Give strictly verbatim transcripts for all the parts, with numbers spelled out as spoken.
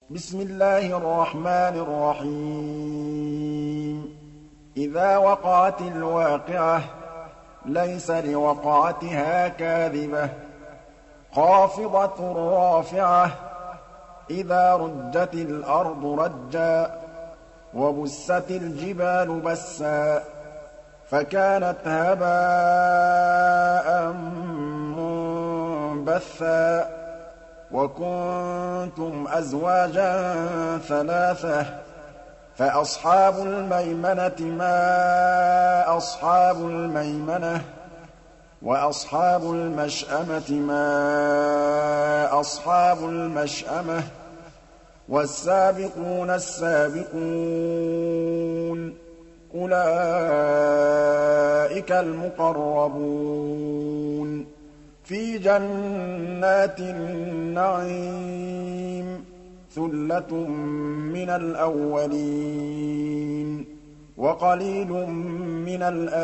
بسم الله الرحمن الرحيم إذا وقعت الواقعة ليس لوقعتها كاذبة خافضة رافعة إذا رجت الأرض رجا وبست الجبال بسا فكانت هباء منبثا وكنتم أزواجا ثلاثة فأصحاب الميمنة ما أصحاب الميمنة وأصحاب المشأمة ما أصحاب المشأمة والسابقون السابقون أولئك المقربون في جنات النعيم ثلة من الأولين وقليل من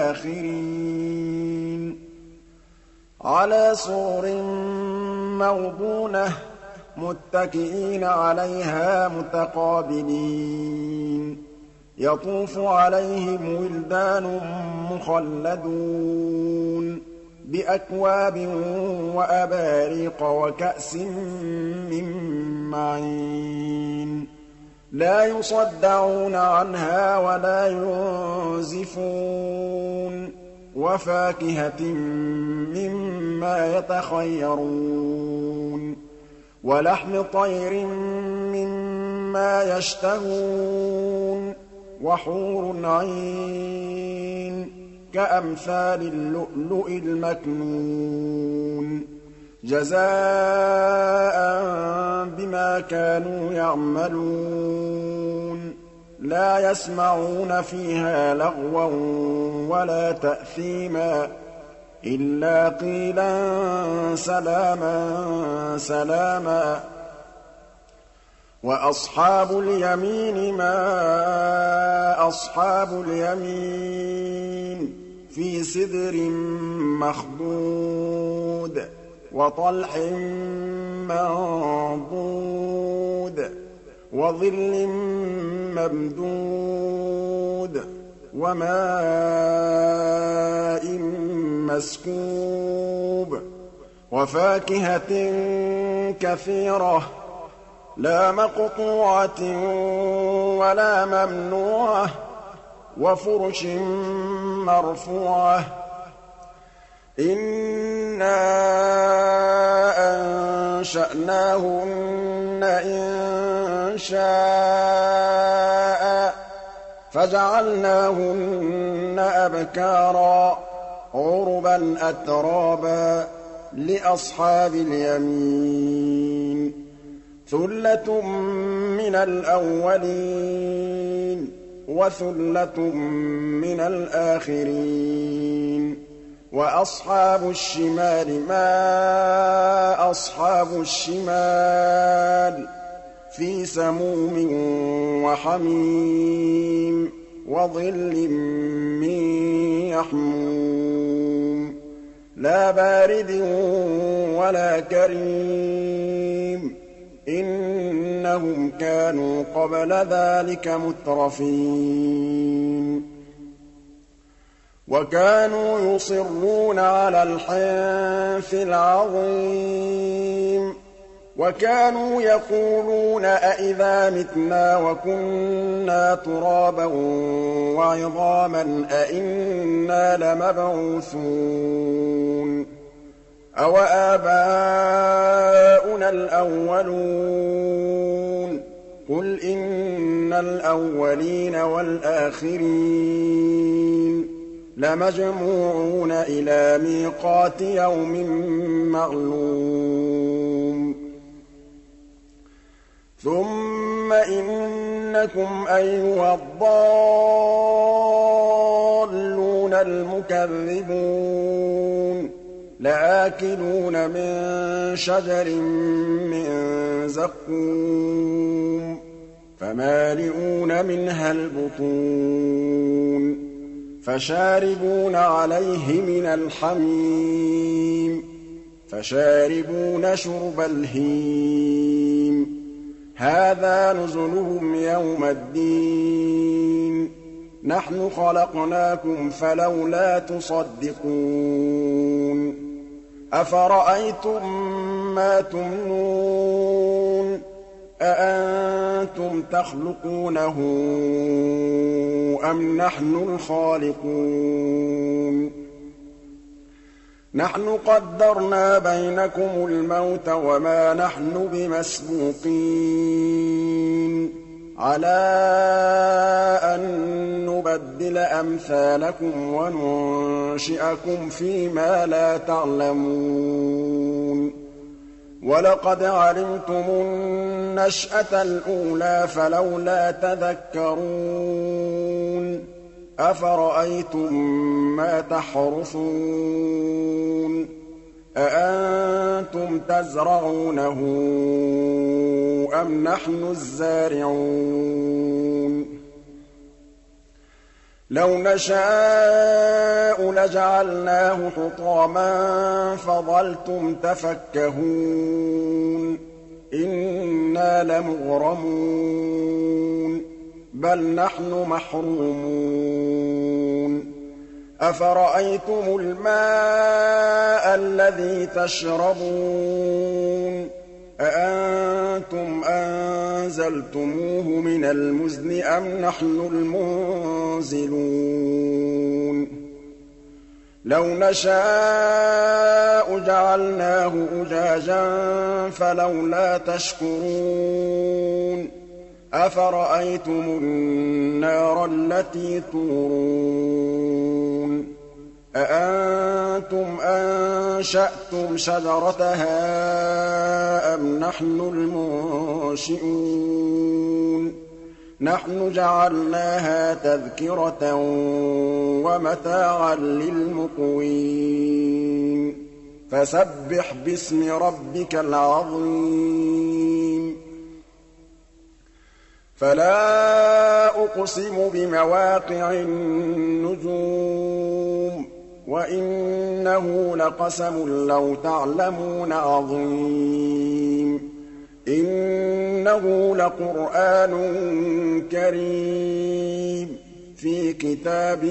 الآخرين على سرر موضونة متكئين عليها متقابلين يطوف عليهم ولدان مخلدون بأكواب وأباريق وكأس من معين لا يصدعون عنها ولا ينزفون وفاكهة مما يتخيرون ولحم طير مما يشتهون وحور عين كأمثال اللؤلؤ المكنون جزاء بما كانوا يعملون لا يسمعون فيها لغوا ولا تأثيما إلا قيلا سلاما سلاما وأصحاب اليمين ما أصحاب اليمين في سدر مخضود وطلح منضود وظل ممدود وماء مسكوب وفاكهة كثيرة لا مقطوعة ولا ممنوعة وفرش مرفوعة إنا أنشأناهن إنشاء فجعلناهن أبكارا عربا أترابا لأصحاب اليمين ثلة من الأولين وثلة من الآخرين وأصحاب الشمال ما أصحاب الشمال في سموم وحميم وظل من يحموم لا بارد ولا كريم إنهم كانوا قبل ذلك مترفين وكانوا يصرون على الحنث العظيم وكانوا يقولون أئذا متنا وكنا ترابا وعظاما أئنا لمبعوثون أَوَآبَاؤُنَا الْأَوَّلُونَ قُلْ إِنَّ الْأَوَّلِينَ وَالْآخِرِينَ لَمَجْمُوعُونَ إِلَىٰ مِيقَاتِ يَوْمٍ مَّعْلُومٍ ثُمَّ إِنَّكُمْ أَيُّهَا الضَّالُّونَ الْمُكَذِّبُونَ لآكلون من شجر من زقوم فمالئون منها البطون فشاربون عليه من الحميم فشاربون شرب الهيم هَٰذَا نُزُلُهُمْ يَوْمَ الدِّينِ نَحْنُ خَلَقْنَاكُمْ فَلَوْلَا تُصَدِّقُونَ أَفَرَأَيْتُم مَّا تُمْنُونَ أَأَنتُمْ تَخْلُقُونَهُ أَمْ نَحْنُ الْخَالِقُونَ نَحْنُ قَدَّرْنَا بَيْنَكُمُ الْمَوْتَ وَمَا نَحْنُ بِمَسْبُوقِينَ عَلَىٰ أَن نُّبَدِّلَ أَمْثَالَكُمْ وَنُنشِئَكُمْ فِي مَا لَا تَعْلَمُونَ وَلَقَدْ عَلِمْتُمُ النَّشْأَةَ الْأُولَىٰ فَلَوْلَا تَذَكَّرُونَ أَفَرَأَيْتُم مَّا تَحْرُثُونَ أَأَنتُمْ تَزْرَعُونَهُ أَمْ نَحْنُ الزَّارِعُونَ لَوْ نَشَاءُ لَجَعَلْنَاهُ حُطَامًا فَظَلْتُمْ تَفَكَّهُونَ إِنَّا لَمُغْرَمُونَ بَلْ نَحْنُ مَحْرُومُونَ أَفَرَأَيْتُمُ الْمَاءَ الَّذِي تَشْرَبُونَ أَأَنتُمْ أَنزَلْتُمُوهُ مِنَ الْمُزْنِ أَمْ نَحْنُ الْمُنزِلُونَ لَوْ نَشَاءُ جَعَلْنَاهُ أُجَاجًا فَلَوْلَا تَشْكُرُونَ أَفَرَأَيْتُمُ النَّارَ الَّتِي تُورُونَ أَأَنتُمْ أَنشَأْتُمْ شَجَرَتَهَا أَمْ نَحْنُ الْمُنشِئُونَ نَحْنُ جَعَلْنَاهَا تَذْكِرَةً وَمَتَاعًا لِّلْمُقْوِينَ فَسَبِّحْ بِاسْمِ رَبِّكَ الْعَظِيمِ فَلَا أُقْسِمُ بِمَوَاقِعِ النُّجُومِ وَإِنَّهُ لَقَسَمٌ لَّوْ تَعْلَمُونَ عَظِيمٌ إِنَّهُ لَقُرْآنٌ كَرِيمٌ فِي كِتَابٍ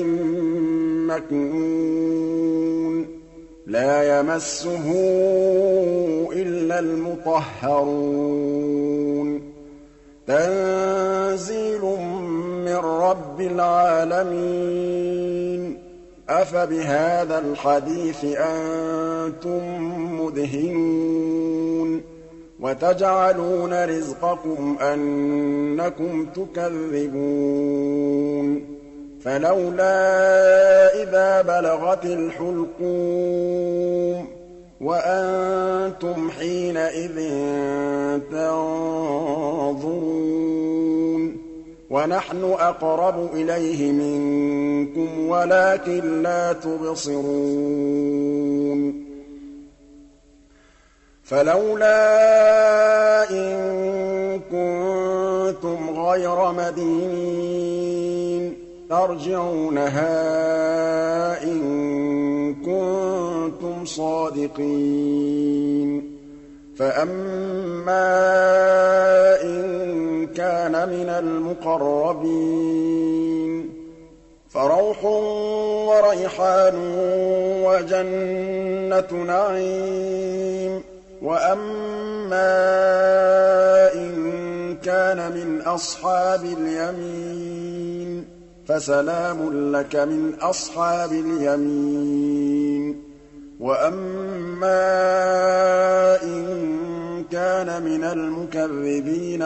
مَّكْنُونٍ لَّا يَمَسُّهُ إِلَّا الْمُطَهَّرُونَ تَنزِيلٌ مِّن رَّبِّ الْعَالَمِينَ أَفَبِهَٰذَا الْحَدِيثِ أَنتُم مُّدْهِنُونَ وَتَجْعَلُونَ رِزْقَكُمْ أَنَّكُمْ تُكَذِّبُونَ فَلَوْلَا إِذَا بَلَغَتِ الْحُلْقُومَ وَأَنتُمْ حِينَئِذٍ تَنظُرُونَ وَنَحْنُ أَقْرَبُ إِلَيْهِ مِنكُمْ وَلَٰكِن لَّا تُبْصِرُونَ فَلَوْلَا إِن كُنتُمْ غَيْرَ مَدِينِينَ تَرْجِعُونَهَا إِن كُنتُمْ صَادِقِينَ فَأَمَّا إِن كَانَ مِنَ الْمُقَرَّبِينَ فَرَوْحٌ وَرَيْحَانٌ وَجَنَّتُ نَعِيمٍ وَأَمَّا إِن كَانَ مِنْ أَصْحَابِ الْيَمِينِ فَسَلَامٌ لَّكَ مِنْ أَصْحَابِ الْيَمِينِ وَأَمَّا إِن كَانَ مِنَ الْمُكَذِّبِينَ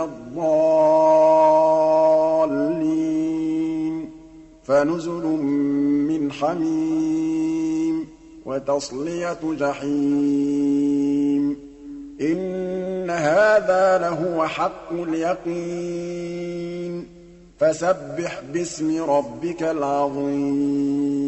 الضَّالِّينَ فَنُزُلٌ مِّنْ حَمِيمٍ وَتَصْلِيَةُ جَحِيمٍ إِنَّ هَٰذَا لَهُوَ حَقُّ الْيَقِينِ فَسَبِّحْ بِاسْمِ رَبِّكَ الْعَظِيمِ